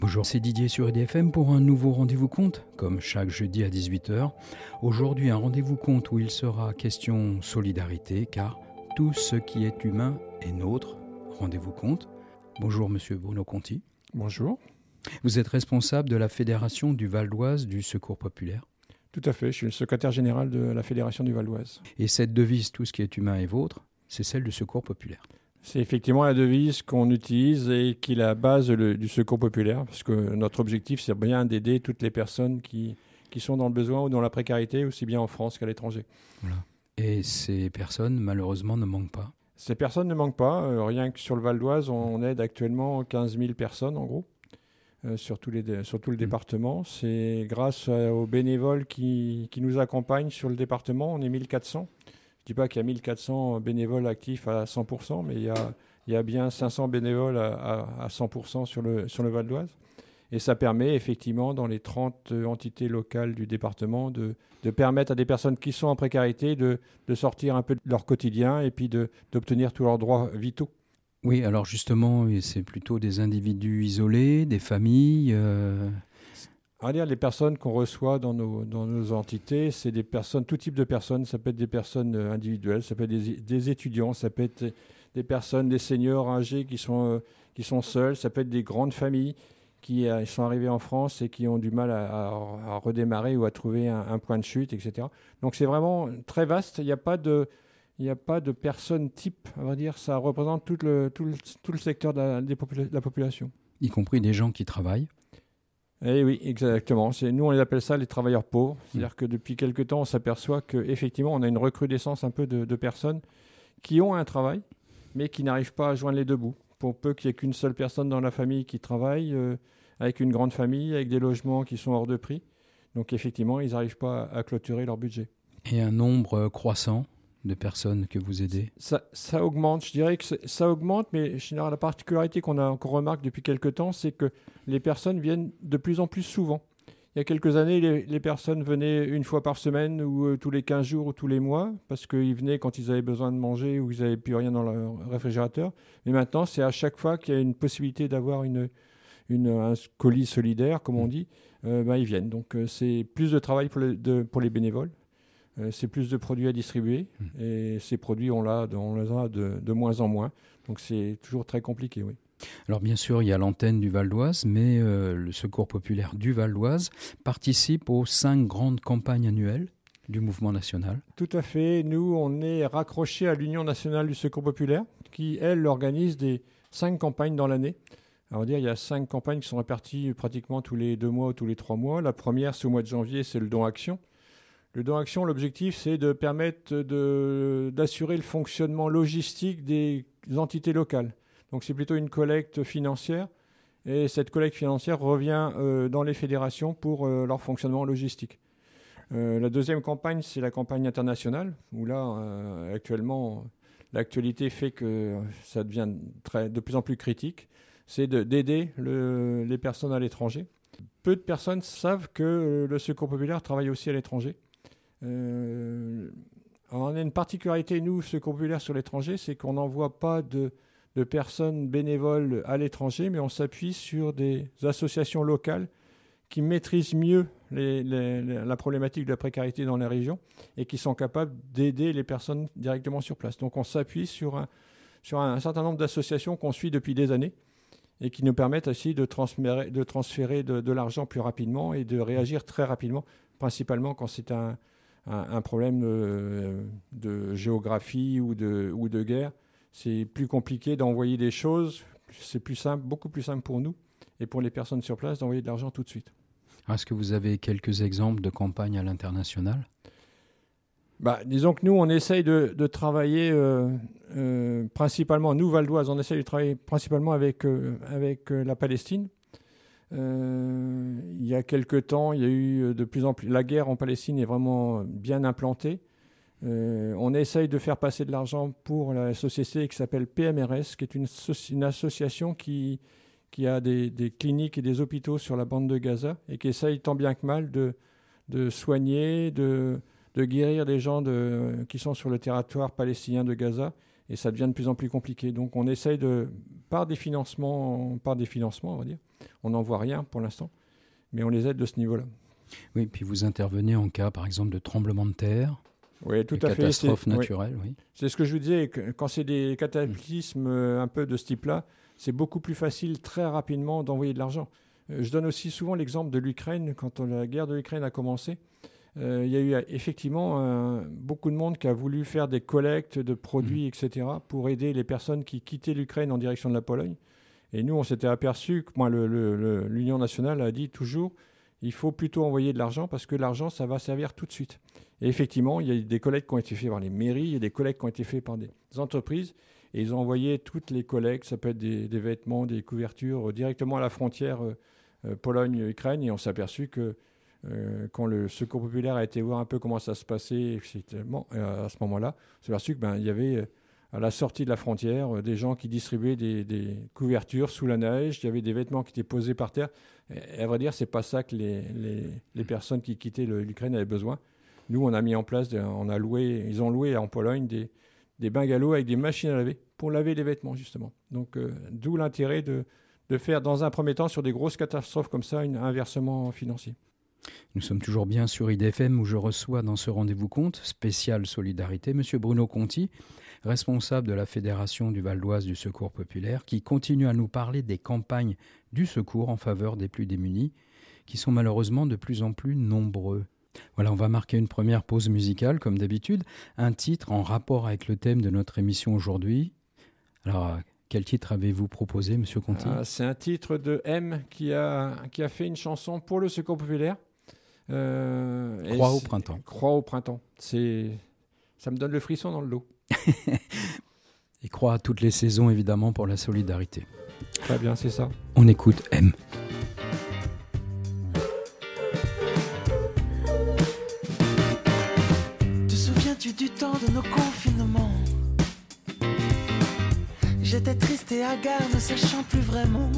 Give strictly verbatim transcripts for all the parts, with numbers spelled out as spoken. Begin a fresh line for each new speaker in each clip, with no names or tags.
Bonjour, c'est Didier sur E D F M pour un nouveau rendez-vous compte, comme chaque jeudi à dix-huit heures. Aujourd'hui, un rendez-vous compte où il sera question solidarité, car tout ce qui est humain est nôtre. Rendez-vous compte. Bonjour Monsieur Bruno Conti.
Bonjour.
Vous êtes responsable de la Fédération du Val d'Oise du Secours Populaire.
Tout à fait, je suis le secrétaire général de la Fédération du Val d'Oise.
Et cette devise, tout ce qui est humain est vôtre, c'est celle du Secours Populaire.
C'est effectivement la devise qu'on utilise et qui est la base le, du Secours Populaire, parce que notre objectif, c'est bien d'aider toutes les personnes qui, qui sont dans le besoin ou dans la précarité, aussi bien en France qu'à l'étranger.
Voilà. Et ces personnes, malheureusement, ne manquent pas.
Ces personnes ne manquent pas. Euh, rien que sur le Val d'Oise, on aide actuellement quinze mille personnes, en gros, euh, sur, tous les, sur tout le mmh. département. C'est grâce aux bénévoles qui, qui nous accompagnent sur le département. On est mille quatre cents. Je ne dis pas qu'il y a mille quatre cents bénévoles actifs à cent pour cent, mais il y a, il y a bien cinq cents bénévoles à, à, à cent pour cent sur le, sur le Val d'Oise. Et ça permet effectivement, dans les trente entités locales du département, de, de permettre à des personnes qui sont en précarité de, de sortir un peu de leur quotidien et puis de, d'obtenir tous leurs droits vitaux.
Oui, alors justement, c'est plutôt des individus isolés, des familles euh...
On va dire, les personnes qu'on reçoit dans nos, dans nos entités, c'est des personnes, tout type de personnes. Ça peut être des personnes individuelles, ça peut être des, des étudiants, ça peut être des personnes, des seniors âgés qui sont, euh, qui sont seuls, ça peut être des grandes familles qui euh, sont arrivées en France et qui ont du mal à, à, à redémarrer ou à trouver un, un point de chute, et cetera. Donc c'est vraiment très vaste. Il n'y a pas de, il n'y a pas de personne type, on va dire. Ça représente tout le, tout le, tout le secteur de la, des popula- de la population.
Y compris des gens qui travaillent.
Eh oui, exactement. C'est, nous, on les appelle ça les travailleurs pauvres. C'est-à-dire mmh. que depuis quelque temps, on s'aperçoit qu'effectivement, on a une recrudescence un peu de, de personnes qui ont un travail, mais qui n'arrivent pas à joindre les deux bouts. Pour peu qu'il n'y ait qu'une seule personne dans la famille qui travaille, euh, avec une grande famille, avec des logements qui sont hors de prix. Donc effectivement, ils n'arrivent pas à, à clôturer leur budget.
Et un nombre croissant de personnes que vous aidez ?
Ça, ça augmente, je dirais que ça augmente, mais la particularité qu'on, a, qu'on remarque depuis quelques temps, c'est que les personnes viennent de plus en plus souvent. Il y a quelques années, les, les personnes venaient une fois par semaine ou euh, tous les quinze jours ou tous les mois, parce qu'ils venaient quand ils avaient besoin de manger ou ils n'avaient plus rien dans leur réfrigérateur. Mais maintenant, c'est à chaque fois qu'il y a une possibilité d'avoir une, une, un colis solidaire, comme on dit, euh, ben, ils viennent. Donc euh, c'est plus de travail pour les, de, pour les bénévoles. Euh, c'est plus de produits à distribuer mmh. et ces produits, on, l'a, on les a de, de moins en moins. Donc c'est toujours très compliqué, oui.
Alors bien sûr, il y a l'antenne du Val d'Oise, mais euh, le Secours Populaire du Val d'Oise participe aux cinq grandes campagnes annuelles du mouvement national.
Tout à fait. Nous, on est raccrochés à l'Union nationale du Secours Populaire qui, elle, organise des cinq campagnes dans l'année. Alors, dire, il y a cinq campagnes qui sont réparties pratiquement tous les deux mois ou tous les trois mois. La première, c'est au mois de janvier, c'est le don action. Le don action, l'objectif, c'est de permettre de, d'assurer le fonctionnement logistique des entités locales. Donc, c'est plutôt une collecte financière. Et cette collecte financière revient euh, dans les fédérations pour euh, leur fonctionnement logistique. Euh, la deuxième campagne, c'est la campagne internationale, où là, euh, actuellement, l'actualité fait que ça devient très, de plus en plus critique. C'est de, d'aider le, les personnes à l'étranger. Peu de personnes savent que le Secours Populaire travaille aussi à l'étranger. Euh, on a une particularité, nous, Secours Populaire sur l'étranger, c'est qu'on n'envoie pas de, de personnes bénévoles à l'étranger, mais on s'appuie sur des associations locales qui maîtrisent mieux les, les, les, la problématique de la précarité dans les régions et qui sont capables d'aider les personnes directement sur place. Donc on s'appuie sur un, sur un, un certain nombre d'associations qu'on suit depuis des années et qui nous permettent aussi de transférer, de, transférer de, de l'argent plus rapidement et de réagir très rapidement, principalement quand c'est un Un, un problème de, de géographie ou de, ou de guerre. C'est plus compliqué d'envoyer des choses. C'est plus simple, beaucoup plus simple pour nous et pour les personnes sur place d'envoyer de l'argent tout de suite.
Est-ce que vous avez quelques exemples de campagnes à l'international ?
Bah, disons que nous, on essaye de, de travailler euh, euh, principalement, nous, Val d'Oise, on essaye de travailler principalement avec, euh, avec euh, la Palestine. Euh, il y a quelque temps, il y a eu de plus en plus... La guerre en Palestine est vraiment bien implantée. Euh, on essaye de faire passer de l'argent pour la société qui s'appelle P M R S, qui est une, une association qui, qui a des, des cliniques et des hôpitaux sur la bande de Gaza et qui essaye tant bien que mal de, de soigner, de, de guérir les gens de, qui sont sur le territoire palestinien de Gaza et ça devient de plus en plus compliqué. Donc on essaye de, par des financements, par des financements, on va dire, on n'en voit rien pour l'instant, mais on les aide de ce niveau-là.
Oui, puis vous intervenez en cas, par exemple, de tremblement de terre,
oui, tout
de
à fait.
catastrophes
C'est,
naturelles. Oui.
Oui. C'est ce que je vous disais, que quand c'est des cataclysmes mmh. un peu de ce type-là, c'est beaucoup plus facile très rapidement d'envoyer de l'argent. Euh, je donne aussi souvent l'exemple de l'Ukraine. Quand on, la guerre de l'Ukraine a commencé, euh, il y a eu effectivement euh, beaucoup de monde qui a voulu faire des collectes de produits, mmh. et cetera, pour aider les personnes qui quittaient l'Ukraine en direction de la Pologne. Et nous, on s'était aperçu que moi, le, le, le, l'Union nationale a dit toujours il faut plutôt envoyer de l'argent parce que l'argent, ça va servir tout de suite. Et effectivement, il y a des collectes qui ont été faites par les mairies, il y a des collectes qui ont été faites par des entreprises. Et ils ont envoyé toutes les collectes, ça peut être des, des vêtements, des couvertures, euh, directement à la frontière euh, euh, Pologne-Ukraine. Et on s'est aperçu que euh, quand le Secours populaire a été voir un peu comment ça se passait euh, à ce moment-là, on s'est aperçu qu'il ben, y avait euh, à la sortie de la frontière euh, des gens qui distribuaient des, des couvertures sous la neige. Il y avait des vêtements qui étaient posés par terre. Et à vrai dire, ce n'est pas ça que les, les, les personnes qui quittaient le, l'Ukraine avaient besoin. Nous, on a mis en place, des, on a loué, ils ont loué en Pologne des, des bungalows avec des machines à laver pour laver les vêtements, justement. Donc, euh, d'où l'intérêt de, de faire, dans un premier temps, sur des grosses catastrophes comme ça, une, un versement financier.
Nous sommes toujours bien sur I D F M où je reçois dans ce rendez-vous compte spécial Solidarité M. Bruno Conti, responsable de la Fédération du Val d'Oise du Secours populaire, qui continue à nous parler des campagnes du secours en faveur des plus démunis, qui sont malheureusement de plus en plus nombreux. Voilà, on va marquer une première pause musicale, comme d'habitude. Un titre en rapport avec le thème de notre émission aujourd'hui. Alors, quel titre avez-vous proposé, M. Conti ?
ah, C'est un titre de M qui a, qui a fait une chanson pour le Secours populaire.
Euh, Croix au printemps.
Croix au printemps. C'est, ça me donne le frisson dans le dos.
Et croix à toutes les saisons, évidemment, pour la solidarité.
Très bien, c'est ça.
On écoute M.
Te souviens-tu du temps de nos confinements ? J'étais triste et hagard, ne sachant plus vraiment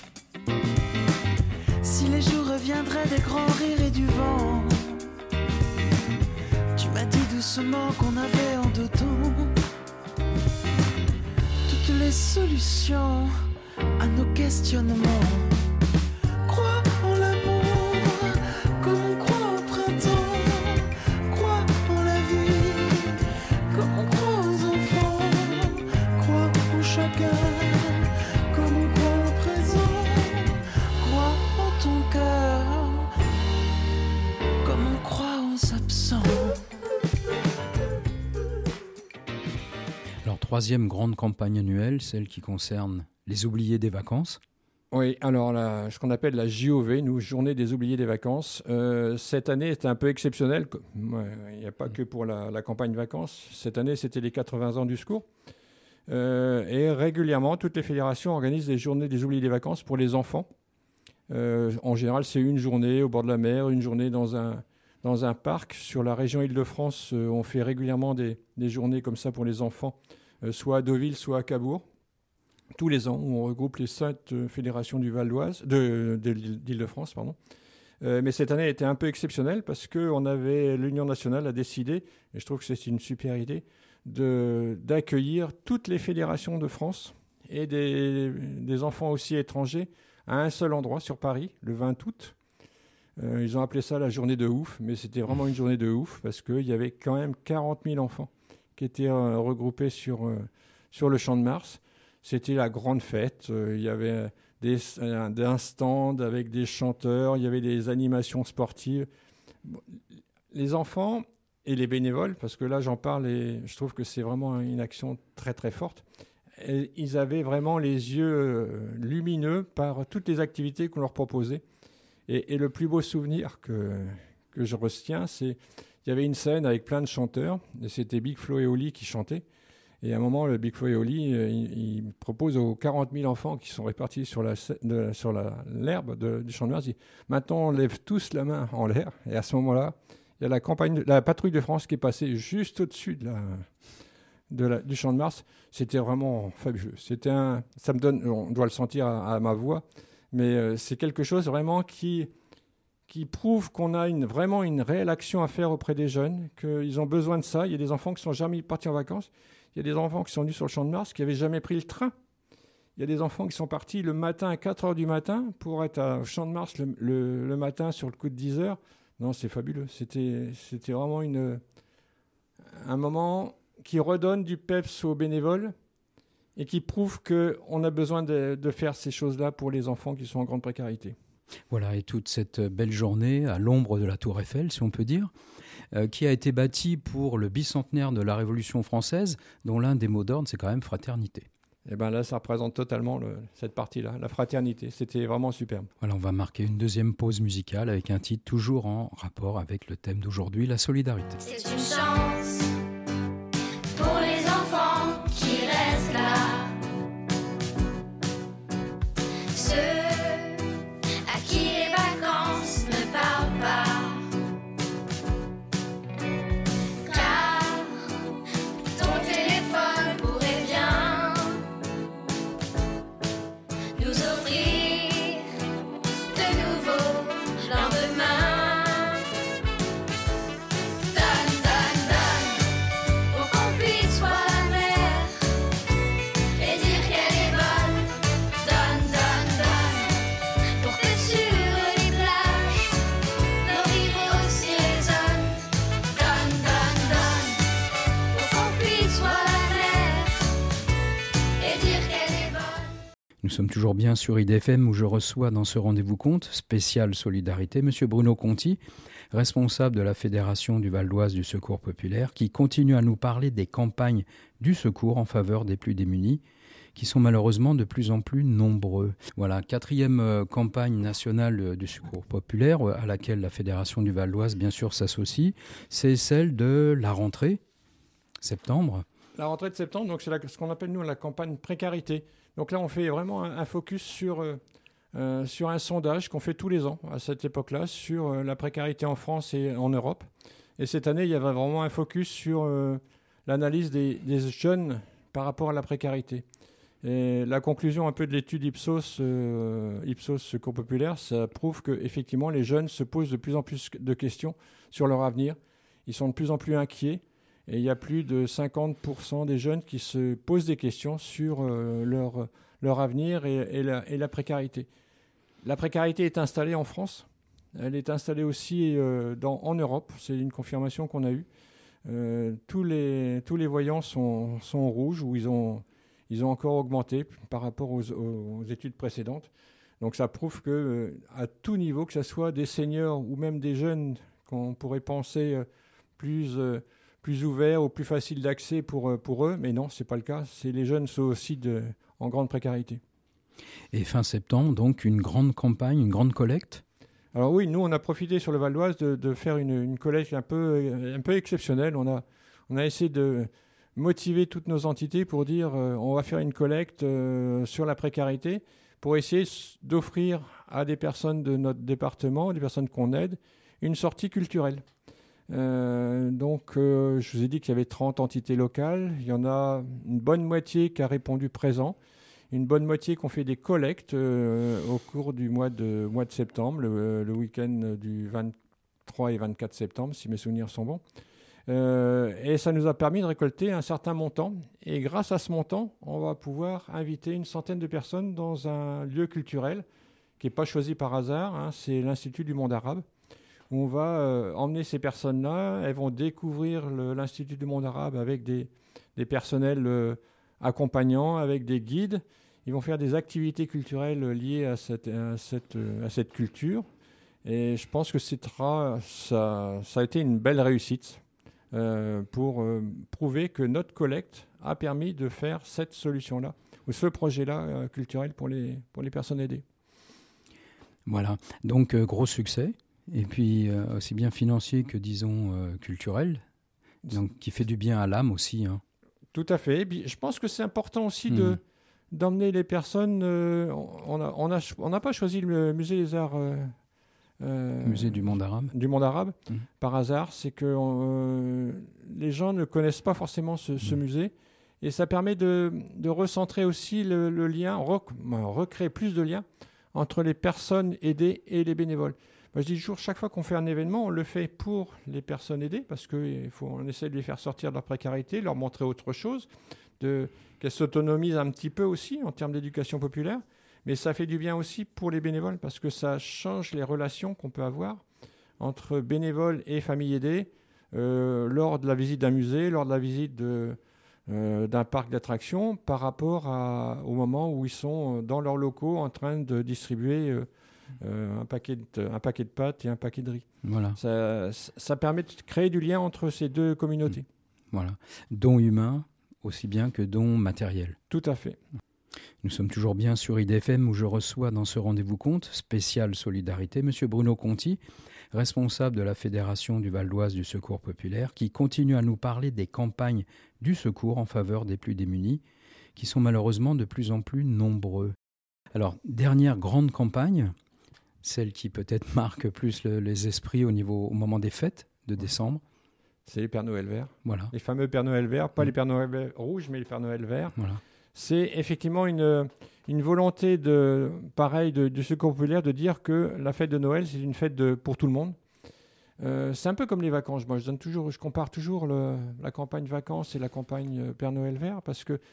si les jours reviendraient des grands rires et du vent. Tu m'as dit doucement qu'on avait en dos-dos toutes les solutions à nos questionnements. Crois en l'amour comme on croit au printemps. Crois en la vie comme on croit aux enfants. Crois en chacun comme on croit au présent. Crois en ton cœur comme on croit aux absents.
Alors, troisième grande campagne annuelle, celle qui concerne les oubliés des vacances.
Oui, alors la, ce qu'on appelle la J O V, nous, Journée des oubliés des vacances. Euh, cette année, c'était un peu exceptionnel. Il n'y a pas que pour la, la campagne vacances. Cette année, c'était les quatre-vingts ans du secours. Euh, et régulièrement, toutes les fédérations organisent des journées des oubliés des vacances pour les enfants. Euh, en général, c'est une journée au bord de la mer, une journée dans un, dans un parc. Sur la région Île-de-France, euh, on fait régulièrement des, des journées comme ça pour les enfants, euh, soit à Deauville, soit à Cabourg. Tous les ans, où on regroupe les sept euh, fédérations du Val d'Oise, de, de, d'Île-de-France, pardon. Euh, mais cette année était un peu exceptionnelle parce que on avait, l'Union nationale a décidé, et je trouve que c'est une super idée, de, d'accueillir toutes les fédérations de France et des, des enfants aussi étrangers à un seul endroit sur Paris, le vingt août. Euh, ils ont appelé ça la journée de ouf, mais c'était vraiment une journée de ouf parce qu'il y avait quand même quarante mille enfants qui étaient euh, regroupés sur, euh, sur le Champ de Mars. C'était la grande fête. Euh, il y avait des, un, un stand avec des chanteurs, il y avait des animations sportives. Les enfants et les bénévoles, parce que là j'en parle et je trouve que c'est vraiment une action très très forte, et ils avaient vraiment les yeux lumineux par toutes les activités qu'on leur proposait. Et, et le plus beau souvenir que, que je retiens, c'est qu'il y avait une scène avec plein de chanteurs, et c'était Big Flo et Oli qui chantaient. Et à un moment, le Big Flo et Oli, euh, il, il propose aux quarante mille enfants qui sont répartis sur, la, de, sur la, l'herbe de, du Champ de Mars, il dit « Maintenant, on lève tous la main en l'air. » Et à ce moment-là, il y a la, campagne, la patrouille de France qui est passée juste au-dessus de la, de la, du Champ de Mars. C'était vraiment fabuleux. C'était un, ça me donne, on doit le sentir à, à ma voix, mais euh, c'est quelque chose vraiment qui, qui prouve qu'on a une, vraiment une réelle action à faire auprès des jeunes, qu'ils ont besoin de ça. Il y a des enfants qui ne sont jamais partis en vacances. Il y a des enfants qui sont venus sur le Champ de Mars qui n'avaient jamais pris le train. Il y a des enfants qui sont partis le matin à quatre heures du matin pour être au Champ de Mars le, le, le matin sur le coup de dix heures. Non, c'est fabuleux. C'était, c'était vraiment une, un moment qui redonne du peps aux bénévoles et qui prouve qu'on a besoin de, de faire ces choses-là pour les enfants qui sont en grande précarité.
Voilà, et toute cette belle journée à l'ombre de la Tour Eiffel, si on peut dire, euh, qui a été bâtie pour le bicentenaire de la Révolution française, dont l'un des mots d'ordre, c'est quand même fraternité.
Et bien là, ça représente totalement le, cette partie-là, la fraternité. C'était vraiment superbe.
Voilà, on va marquer une deuxième pause musicale avec un titre toujours en rapport avec le thème d'aujourd'hui, la solidarité.
C'est une chance pour les enfants qui restent là. Ceux à qui les vacances ne parlent pas. Car ton téléphone pourrait bien nous offrir de nouveaux lendemains. Donne, donne, donne, pour qu'on puisse voir la mer et dire qu'elle est bonne. Donne, donne, donne, pour que sur les plages nos rivaux s'y résonnent. Donne, donne, donne, pour qu'on puisse voir la mer et dire qu'elle est bonne.
Nous sommes toujours bien sur I D F M où je reçois dans ce rendez-vous compte spécial solidarité M. Bruno Conti, responsable de la Fédération du Val d'Oise du Secours Populaire, qui continue à nous parler des campagnes du secours en faveur des plus démunis, qui sont malheureusement de plus en plus nombreux. Voilà, quatrième euh, campagne nationale euh, du Secours Populaire euh, à laquelle la Fédération du Val d'Oise, bien sûr, s'associe, c'est celle de la rentrée, septembre.
La rentrée de septembre, donc c'est la, ce qu'on appelle nous la campagne précarité. Donc là, on fait vraiment un, un focus sur, euh, euh, sur un sondage qu'on fait tous les ans à cette époque-là sur euh, la précarité en France et en Europe. Et cette année, il y avait vraiment un focus sur euh, l'analyse des, des jeunes par rapport à la précarité. Et la conclusion un peu de l'étude Ipsos, euh, Ipsos Secours Populaire, ça prouve qu'effectivement, les jeunes se posent de plus en plus de questions sur leur avenir. Ils sont de plus en plus inquiets. Et il y a plus de cinquante pour cent des jeunes qui se posent des questions sur euh, leur, leur avenir et, et, la, et la précarité. La précarité est installée en France. Elle est installée aussi euh, dans, en Europe. C'est une confirmation qu'on a eue. Euh, tous, les, tous les voyants sont, sont rouges ou ils ont, ils ont encore augmenté par rapport aux, aux études précédentes. Donc ça prouve que euh, à tout niveau, que ce soit des seniors ou même des jeunes qu'on pourrait penser euh, plus... Euh, plus ouvert ou plus facile d'accès pour, pour eux, mais non, ce n'est pas le cas. C'est, les jeunes sont aussi de, en grande précarité.
Et fin septembre, donc, une grande campagne, une grande collecte.
Alors oui, nous, on a profité sur le Val d'Oise de, de faire une, une collecte un peu, un peu exceptionnelle. On a, on a essayé de motiver toutes nos entités pour dire euh, on va faire une collecte euh, sur la précarité pour essayer d'offrir à des personnes de notre département, des personnes qu'on aide, une sortie culturelle. Euh, donc, euh, je vous ai dit qu'il y avait trente entités locales. Il y en a une bonne moitié qui a répondu présent, une bonne moitié qui ont fait des collectes euh, au cours du mois de, mois de septembre, le, le week-end du vingt-trois et vingt-quatre septembre, si mes souvenirs sont bons. Euh, et ça nous a permis de récolter un certain montant. Et grâce à ce montant, on va pouvoir inviter une centaine de personnes dans un lieu culturel qui n'est pas choisi par hasard. Hein, c'est l'Institut du monde arabe. On va euh, emmener ces personnes-là, elles vont découvrir le, l'Institut du monde arabe avec des, des personnels euh, accompagnants, avec des guides. Ils vont faire des activités culturelles liées à cette, à cette, à cette culture. Et je pense que c'est tra- ça, ça a été une belle réussite euh, pour euh, prouver que notre collecte a permis de faire cette solution-là, ou ce projet-là euh, culturel pour les, pour les personnes aidées.
Voilà, donc euh, gros succès. Et puis euh, aussi bien financier que, disons, euh, culturel, donc qui fait du bien à l'âme aussi. Hein.
Tout à fait. Et puis, je pense que c'est important aussi
mmh.
de, d'emmener les personnes. Euh, on n'a on a, on a pas choisi le musée des arts. Euh, euh,
musée du monde arabe.
Du monde arabe,
mmh. par
hasard. C'est que euh, les gens ne connaissent pas forcément ce, ce mmh. musée. Et ça permet de, de recentrer aussi le, le lien, rec, recréer plus de liens entre les personnes aidées et les bénévoles. Moi, je dis toujours, chaque fois qu'on fait un événement, on le fait pour les personnes aidées, parce qu'on essaie de les faire sortir de leur précarité, leur montrer autre chose, de, qu'elles s'autonomisent un petit peu aussi en termes d'éducation populaire. Mais ça fait du bien aussi pour les bénévoles, parce que ça change les relations qu'on peut avoir entre bénévoles et familles aidées euh, lors de la visite d'un musée, lors de la visite de, euh, d'un parc d'attractions, par rapport à, au moment où ils sont dans leurs locaux en train de distribuer euh, Euh, un, paquet de, un paquet de pâtes et un paquet de riz.
Voilà.
Ça, ça permet de créer du lien entre ces deux communautés.
Voilà. Don humain aussi bien que don matériel.
Tout à fait.
Nous sommes toujours bien sur I D F M où je reçois dans ce rendez-vous compte spécial solidarité M. Bruno Conti, responsable de la Fédération du Val d'Oise du Secours populaire, qui continue à nous parler des campagnes du secours en faveur des plus démunis, qui sont malheureusement de plus en plus nombreux. Alors, dernière grande campagne, celle qui peut-être marque plus le, les esprits au, niveau, au moment des fêtes de décembre.
C'est les Pères Noël verts.
Voilà.
Les fameux Pères Noël verts, pas
mmh.
les Pères Noël rouges, mais les Pères Noël verts.
Voilà.
C'est effectivement une, une volonté de, pareil, de, du Secours populaire de dire que la fête de Noël, c'est une fête de, pour tout le monde. Euh, c'est un peu comme les vacances. Moi, je, donne toujours, je compare toujours le, la campagne vacances et la campagne Père Noël vert, parce que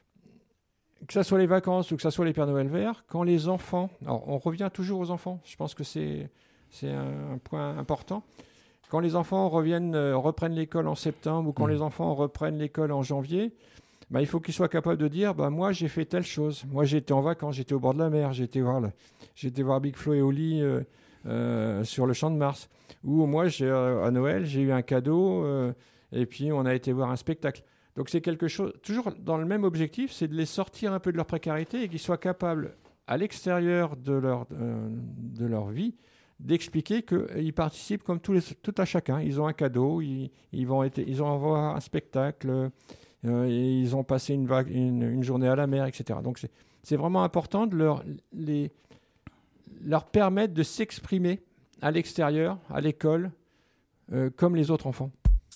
que ce soit les vacances ou que ce soit les Pères Noël verts, quand les enfants... Alors, on revient toujours aux enfants. Je pense que c'est, c'est un, un point important. Quand les enfants reviennent, euh, reprennent l'école en septembre ou quand mmh. les enfants reprennent l'école en janvier, bah, il faut qu'ils soient capables de dire bah, « Moi, j'ai fait telle chose. Moi, j'étais en vacances, j'étais au bord de la mer, j'étais voir, le, j'étais voir Big Flo et Oli euh, euh, sur le Champ de Mars. » Ou « Moi, j'ai, euh, à Noël, j'ai eu un cadeau euh, et puis on a été voir un spectacle. » Donc c'est quelque chose, toujours dans le même objectif, c'est de les sortir un peu de leur précarité et qu'ils soient capables, à l'extérieur de leur, euh, de leur vie, d'expliquer qu'ils participent comme tous les, tout à chacun. Ils ont un cadeau, ils, ils, vont, être, ils vont voir un spectacle, euh, et ils ont passé une, vague, une, une journée à la mer, et cetera. Donc c'est, c'est vraiment important de leur, les, leur permettre de s'exprimer à l'extérieur, à l'école, euh, comme les autres enfants.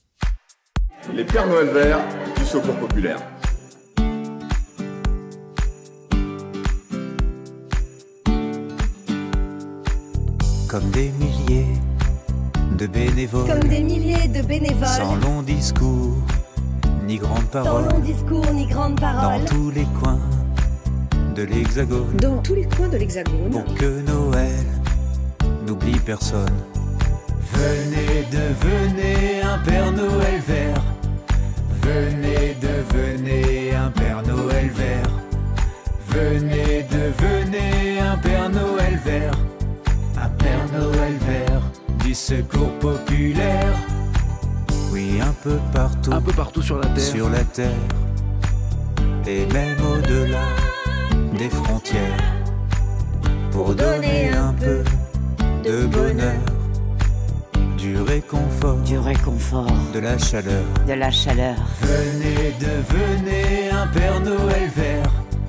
Les Pères Noël verts du Secours populaire.
Comme des milliers de bénévoles,
Comme des milliers de bénévoles,
sans long discours ni grandes paroles,
sans long discours ni grandes paroles,
dans tous les coins de l'Hexagone,
dans tous les coins de l'Hexagone,
pour que Noël n'oublie personne. Venez, devenez un Père Noël vert. Venez, devenez un Père Noël vert. Venez, devenez un Père Noël vert. Un Père Noël vert du Secours populaire. Oui, un peu partout,
un peu partout sur la terre,
sur la terre, et même au-delà des frontières, pour donner un peu de bonheur, du réconfort,
du réconfort,
de la chaleur,
de la chaleur.
Venez, devenez un Père Noël vert.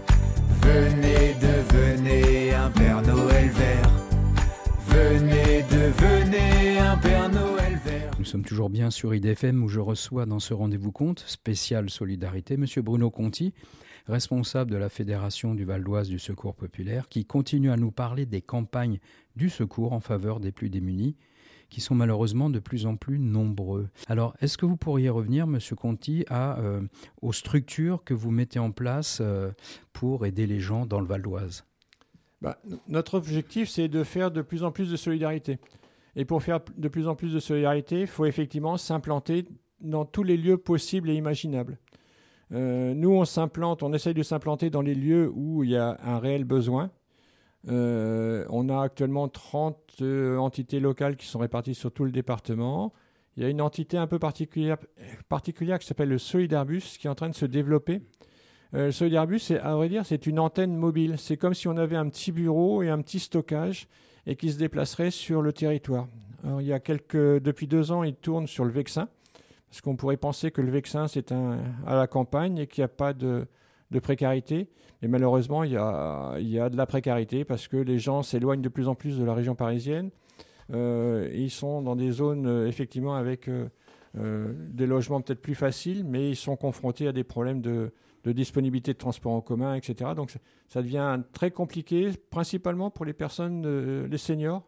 Venez, devenez un Père Noël vert. Venez, devenez un Père Noël vert.
Nous sommes toujours bien sur I D F M où je reçois dans ce rendez-vous compte spécial solidarité M. Bruno Conti, responsable de la Fédération du Val d'Oise du Secours populaire, qui continue à nous parler des campagnes du secours en faveur des plus démunis, qui sont malheureusement de plus en plus nombreux. Alors, est-ce que vous pourriez revenir, M. Conti, à, euh, aux structures que vous mettez en place euh, pour aider les gens dans le Val d'Oise ?
Bah, notre objectif, c'est de faire de plus en plus de solidarité. Et pour faire de plus en plus de solidarité, il faut effectivement s'implanter dans tous les lieux possibles et imaginables. Euh, nous, on s'implante, on essaye de s'implanter dans les lieux où il y a un réel besoin. Euh, on a actuellement trente euh, entités locales qui sont réparties sur tout le département. Il y a une entité un peu particulière, particulière qui s'appelle le Solidarbus, qui est en train de se développer. Euh, le Solidarbus, c'est, à vrai dire, c'est une antenne mobile. C'est comme si on avait un petit bureau et un petit stockage et qui se déplacerait sur le territoire. Alors, il y a quelques, depuis deux ans, il tourne sur le Vexin, parce qu'on pourrait penser que le Vexin, c'est un, à la campagne et qu'il n'y a pas de, de précarité. Et malheureusement, il y a, il y a de la précarité parce que les gens s'éloignent de plus en plus de la région parisienne. Euh, et ils sont dans des zones, euh, effectivement, avec euh, euh, des logements peut-être plus faciles, mais ils sont confrontés à des problèmes de, de disponibilité de transport en commun, et cetera. Donc ça devient très compliqué, principalement pour les personnes, euh, les seniors,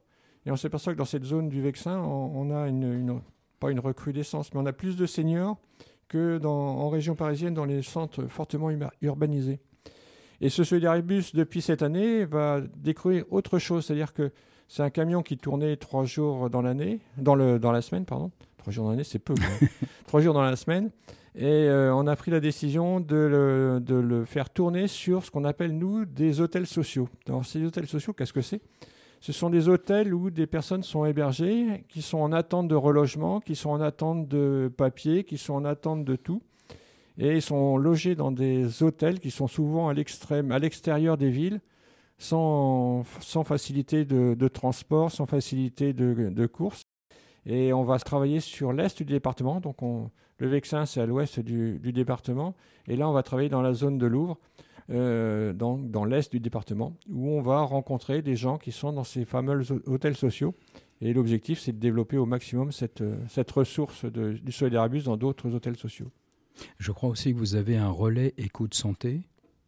Et on s'aperçoit que dans cette zone du Vexin, on, on a une, une, pas une recrudescence, mais on a plus de seniors que dans, en région parisienne, dans les centres fortement urbanisés. Et ce Solidaribus, depuis cette année, va découvrir autre chose. C'est-à-dire que c'est un camion qui tournait trois jours dans l'année, dans, le, dans la semaine, pardon. Trois jours dans l'année, c'est peu. Trois jours dans la semaine. Et euh, on a pris la décision de le, de le faire tourner sur ce qu'on appelle, nous, des hôtels sociaux. Alors, ces hôtels sociaux, qu'est-ce que c'est ? Ce sont des hôtels où des personnes sont hébergées, qui sont en attente de relogement, qui sont en attente de papiers, qui sont en attente de tout. Et ils sont logés dans des hôtels qui sont souvent à l'extrême, à l'extérieur des villes, sans, sans facilité de, de transport, sans facilité de, de course. Et on va travailler sur l'est du département. Donc on, le Vexin, c'est à l'ouest du, du département. Et là, on va travailler dans la zone de Louvre, euh, dans, dans l'est du département, où on va rencontrer des gens qui sont dans ces fameux hôtels sociaux. Et l'objectif, c'est de développer au maximum cette, cette ressource de, du Solidaribus dans d'autres hôtels sociaux.
Je crois aussi que vous avez un relais écoute santé.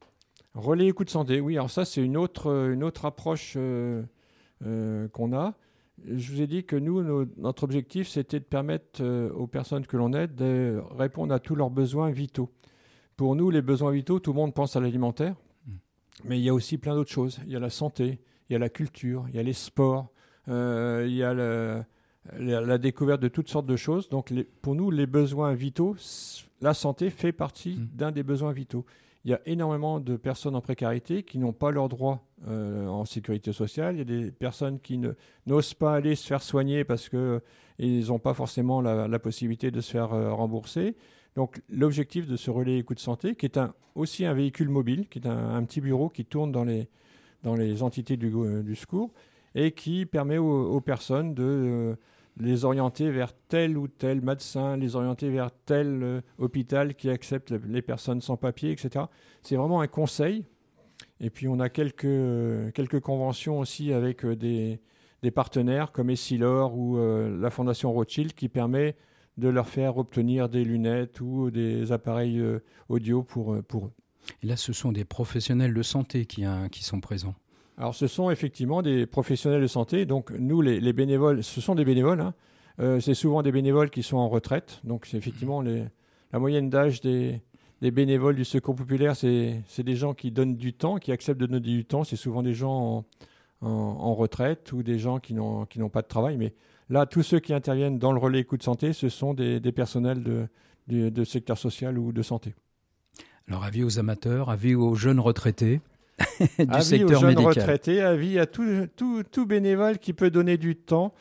Relais écoute santé, oui. Alors ça, c'est une autre, une autre approche euh, euh, qu'on a. Je vous ai dit que nous, nos, notre objectif, c'était de permettre euh, aux personnes que l'on aide de répondre à tous leurs besoins vitaux. Pour nous, les besoins vitaux, tout le monde pense à l'alimentaire, mmh. mais il y a aussi plein d'autres choses. Il y a la santé, il y a la culture, il y a les sports, euh, il y a le, la, la découverte de toutes sortes de choses. Donc les, pour nous, les besoins vitaux, la santé fait partie mmh. d'un des besoins vitaux. Il y a énormément de personnes en précarité qui n'ont pas leurs droits euh, en sécurité sociale. Il y a des personnes qui ne, n'osent pas aller se faire soigner parce qu'ils n'ont pas forcément la, la possibilité de se faire euh, rembourser. Donc l'objectif de ce relais écoute santé, qui est un, aussi un véhicule mobile, qui est un, un petit bureau qui tourne dans les, dans les entités du, euh, du secours et qui permet aux, aux personnes de... Euh, les orienter vers tel ou tel médecin, les orienter vers tel euh, hôpital qui accepte le, les personnes sans papier, et cetera. C'est vraiment un conseil. Et puis, on a quelques, euh, quelques conventions aussi avec euh, des, des partenaires comme Essilor ou euh, la Fondation Rothschild qui permet de leur faire obtenir des lunettes ou des appareils euh, audio pour, euh, pour eux.
Et là, ce sont des professionnels de santé qui, hein, qui sont présents.
Alors, ce sont effectivement des professionnels de santé. Donc, nous, les, les bénévoles, ce sont des bénévoles. Hein. Euh, c'est souvent des bénévoles qui sont en retraite. Donc, c'est effectivement les, la moyenne d'âge des, des bénévoles du Secours populaire, c'est, c'est des gens qui donnent du temps, qui acceptent de donner du temps. C'est souvent des gens en, en, en retraite ou des gens qui n'ont, qui n'ont pas de travail. Mais là, tous ceux qui interviennent dans le relais écoute santé, ce sont des, des personnels de, de, de secteur social ou de santé.
Alors, avis aux amateurs, avis aux jeunes retraités du
avis
secteur
aux jeunes
médical.
Retraités, avis à tout, tout, tout bénévole qui peut donner du temps.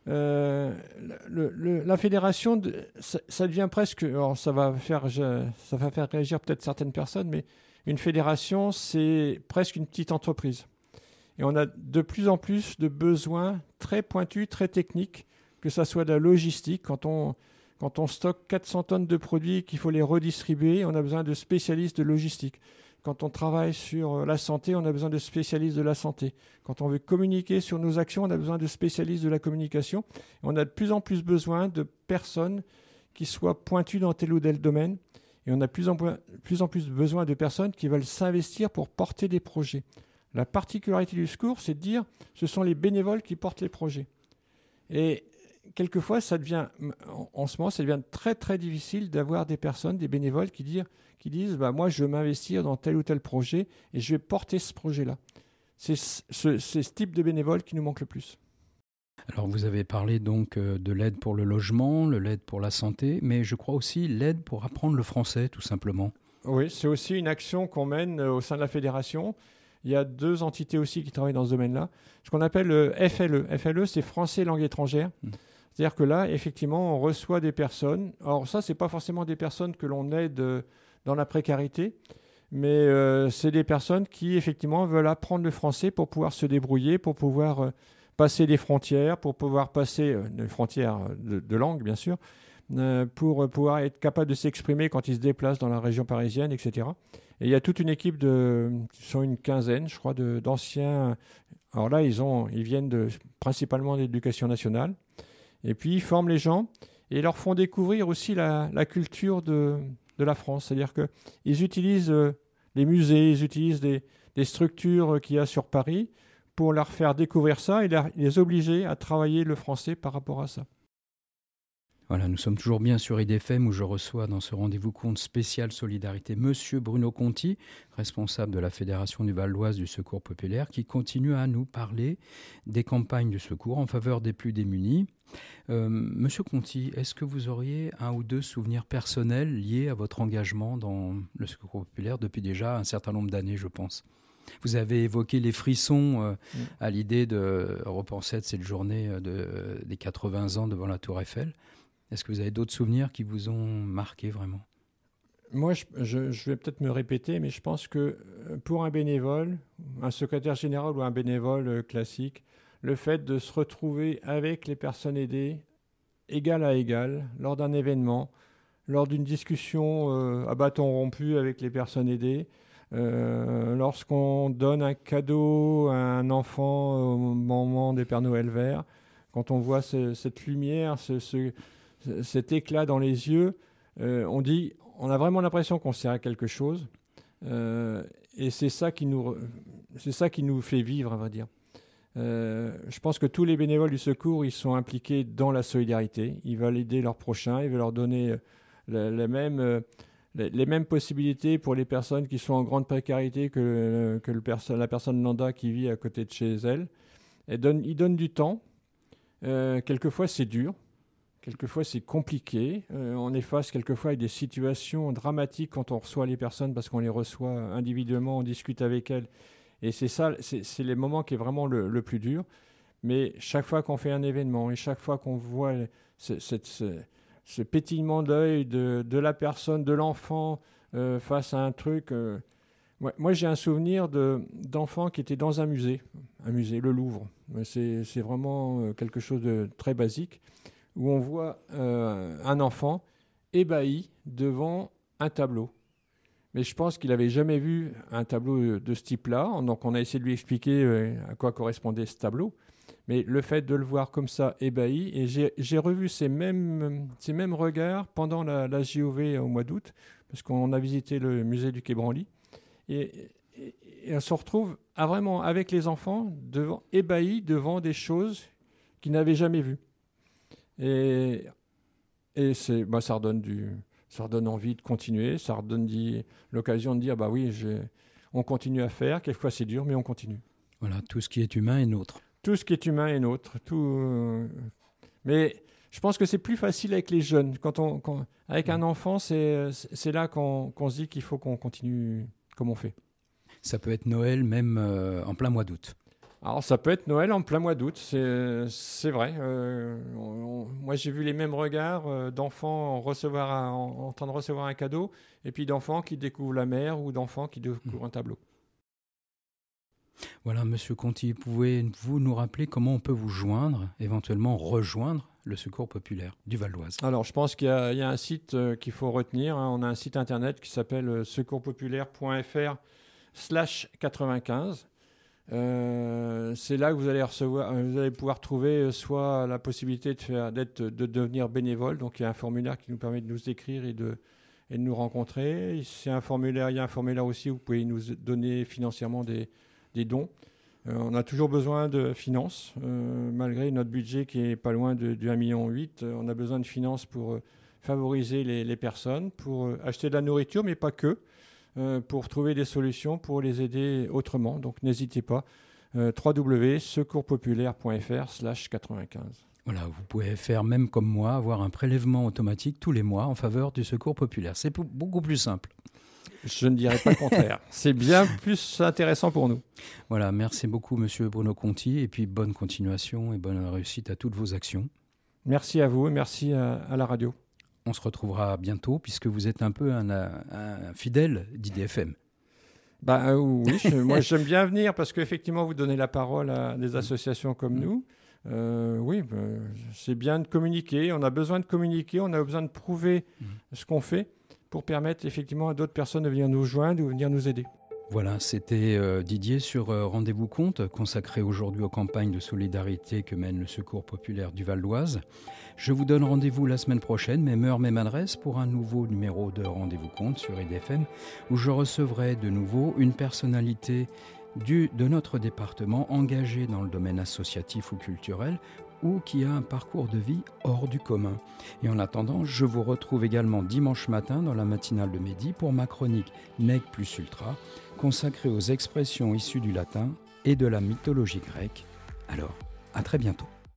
Euh, le, le, la fédération, de, ça, ça devient presque, alors ça va faire, je, ça va faire réagir peut-être certaines personnes, mais une fédération, c'est presque une petite entreprise. Et on a de plus en plus de besoins très pointus, très techniques, que ça soit de la logistique. Quand on, quand on stocke quatre cents tonnes de produits qu'il faut les redistribuer, on a besoin de spécialistes de logistique. Quand on travaille sur la santé, on a besoin de spécialistes de la santé. Quand on veut communiquer sur nos actions, on a besoin de spécialistes de la communication. On a de plus en plus besoin de personnes qui soient pointues dans tel ou tel domaine. Et on a de plus en plus, en plus besoin de personnes qui veulent s'investir pour porter des projets. La particularité du secours, c'est de dire ce sont les bénévoles qui portent les projets. Et quelquefois, ça devient, en ce moment, ça devient très très difficile d'avoir des personnes, des bénévoles qui disent qui disent bah, « moi, je veux m'investir dans tel ou tel projet et je vais porter ce projet-là ». C'est ce, c'est ce type de bénévoles qui nous manque le plus.
Alors, vous avez parlé donc de l'aide pour le logement, de l'aide pour la santé, mais je crois aussi l'aide pour apprendre le français, tout simplement.
Oui, c'est aussi une action qu'on mène au sein de la fédération. Il y a deux entités aussi qui travaillent dans ce domaine-là. Ce qu'on appelle le F L E. F L E, c'est Français langue étrangère. Mmh. C'est-à-dire que là, effectivement, on reçoit des personnes. Alors ça, ce n'est pas forcément des personnes que l'on aide dans la précarité, mais euh, c'est des personnes qui, effectivement, veulent apprendre le français pour pouvoir se débrouiller, pour pouvoir euh, passer des frontières, pour pouvoir passer euh, des frontières de, de langue, bien sûr, euh, pour pouvoir être capable de s'exprimer quand ils se déplacent dans la région parisienne, et cetera. Et il y a toute une équipe de, ils sont une quinzaine, je crois, de, d'anciens. Alors là, ils, ont, ils viennent de, principalement de l'éducation nationale. Et puis, ils forment les gens et leur font découvrir aussi la, la culture de... de la France. C'est-à-dire qu'ils utilisent euh, les musées, ils utilisent des, des structures qu'il y a sur Paris pour leur faire découvrir ça et leur- les obliger à travailler le français par rapport à ça.
Voilà, nous sommes toujours bien sur I D F M où je reçois dans ce rendez-vous compte spécial Solidarité Monsieur Bruno Conti, responsable de la Fédération du Val d'Oise du Secours Populaire, qui continue à nous parler des campagnes de secours en faveur des plus démunis. Euh, Monsieur Conti, est-ce que vous auriez un ou deux souvenirs personnels liés à votre engagement dans le Secours Populaire depuis déjà un certain nombre d'années, je pense ? Vous avez évoqué les frissons euh,
Mm.
à l'idée de repenser à cette journée euh, de, des quatre-vingts ans devant la Tour Eiffel. Est-ce que vous avez d'autres souvenirs qui vous ont marqué vraiment ?
Moi, je, je- je vais peut-être me répéter, mais je pense que euh, pour un bénévole, un secrétaire général ou un bénévole euh, classique, le fait de se retrouver avec les personnes aidées, égal à égal, lors d'un événement, lors d'une discussion euh, à bâton rompu avec les personnes aidées, euh, lorsqu'on donne un cadeau à un enfant au moment des Pères Noël verts, quand on voit ce- cette lumière, ce- ce- cet éclat dans les yeux, euh, on dit, on a vraiment l'impression qu'on sert à quelque chose, euh, et c'est ça qui nous, re- c'est ça qui nous fait vivre, à vrai dire. Euh, je pense que tous les bénévoles du secours, ils sont impliqués dans la solidarité. Ils veulent aider leurs prochains, ils veulent leur donner euh, le- les mêmes, euh, les, les mêmes possibilités pour les personnes qui sont en grande précarité que, que le perso- la personne lambda qui vit à côté de chez elle. Et donne, ils donnent du temps. Euh, quelquefois, c'est dur. Quelquefois, c'est compliqué. Euh, on est face quelquefois avec des situations dramatiques quand on reçoit les personnes parce qu'on les reçoit individuellement, on discute avec elles. Et c'est ça, c'est, c'est les moments qui est vraiment le, le plus dur. Mais chaque fois qu'on fait un événement et chaque fois qu'on voit ce, ce, ce, ce pétillement d'œil de, de la personne, de l'enfant euh, face à un truc... euh, moi, moi, j'ai un souvenir de, d'enfants qui étaient dans un musée, un musée, le Louvre. C'est, c'est vraiment euh, quelque chose de très basique, où on voit euh, un enfant ébahi devant un tableau. Mais je pense qu'il n'avait jamais vu un tableau de ce type-là. Donc on a essayé de lui expliquer euh, à quoi correspondait ce tableau. Mais le fait de le voir comme ça, ébahi, et j'ai, j'ai revu ces mêmes, ces mêmes regards pendant la, la J O V au mois d'août, parce qu'on a visité le musée du Quai Branly. Et, et, et on se retrouve à vraiment avec les enfants devant, ébahis devant des choses qu'ils n'avaient jamais vues. Et, et c'est, bah, ça, redonne du, ça redonne envie de continuer, ça redonne dit, l'occasion de dire bah oui, j'ai, on continue à faire. Quelquefois c'est dur, mais on continue.
Voilà, tout ce qui est humain est nôtre.
Tout ce qui est humain est nôtre. Tout, euh, mais je pense que c'est plus facile avec les jeunes. Quand on, quand, avec un enfant, c'est, c'est là qu'on, qu'on se dit qu'il faut qu'on continue comme on fait.
Ça peut être Noël même euh, en plein mois d'août.
Alors ça peut être Noël en plein mois d'août, c'est, c'est vrai. Euh, on- on- moi j'ai vu les mêmes regards euh, d'enfants recevoir un- en, en train de recevoir un cadeau, et puis d'enfants qui découvrent la mer ou d'enfants qui découvrent un tableau.
Voilà, Monsieur Conti, pouvez-vous nous rappeler comment on peut vous joindre, éventuellement rejoindre le Secours Populaire du Val d'Oise ?
Alors je pense qu'il y a, il y a un site euh, qu'il faut retenir. Hein. On a un site internet qui s'appelle euh, secourspopulaire.fr slash quatre-vingt-quinze. Euh, c'est là que vous allez recevoir, euh, vous allez pouvoir trouver euh, soit la possibilité de faire, d'être, de devenir bénévole. Donc il y a un formulaire qui nous permet de nous écrire et de, et de nous rencontrer. C'est un formulaire, il y a un formulaire aussi où vous pouvez nous donner financièrement des, des dons. Euh, on a toujours besoin de finances, euh, malgré notre budget qui est pas loin de, de un virgule huit million. Euh, on a besoin de finances pour euh, favoriser les, les personnes, pour euh, acheter de la nourriture, mais pas que. Euh, pour trouver des solutions pour les aider autrement. Donc n'hésitez pas, euh, w w w point secourspopulaire.fr slash quatre-vingt-quinze.
Voilà, vous pouvez faire même comme moi, avoir un prélèvement automatique tous les mois en faveur du Secours Populaire. C'est pou- beaucoup plus simple.
Je ne dirais pas le contraire. C'est bien plus intéressant pour nous.
Voilà, merci beaucoup Monsieur Bruno Conti, et puis bonne continuation et bonne réussite à toutes vos actions.
Merci à vous et merci à, à la radio.
On se retrouvera bientôt puisque vous êtes un peu un, un fidèle d'I D F M.
Bah, euh, oui, je, moi j'aime bien venir parce qu'effectivement vous donnez la parole à des associations comme nous. Euh, oui, bah, c'est bien de communiquer. On a besoin de communiquer, on a besoin de prouver mmh. ce qu'on fait pour permettre effectivement à d'autres personnes de venir nous joindre ou venir nous aider.
Voilà, c'était euh, Didier sur euh, Rendez-vous Compte, consacré aujourd'hui aux campagnes de solidarité que mène le Secours Populaire du Val d'Oise. Je vous donne rendez-vous la semaine prochaine, même heure, même adresse, pour un nouveau numéro de Rendez-vous Compte sur I D F M, où je recevrai de nouveau une personnalité du, de notre département engagé dans le domaine associatif ou culturel ou qui a un parcours de vie hors du commun. Et en attendant, je vous retrouve également dimanche matin dans la matinale de midi pour ma chronique Nec plus ultra, consacrée aux expressions issues du latin et de la mythologie grecque. Alors, à très bientôt.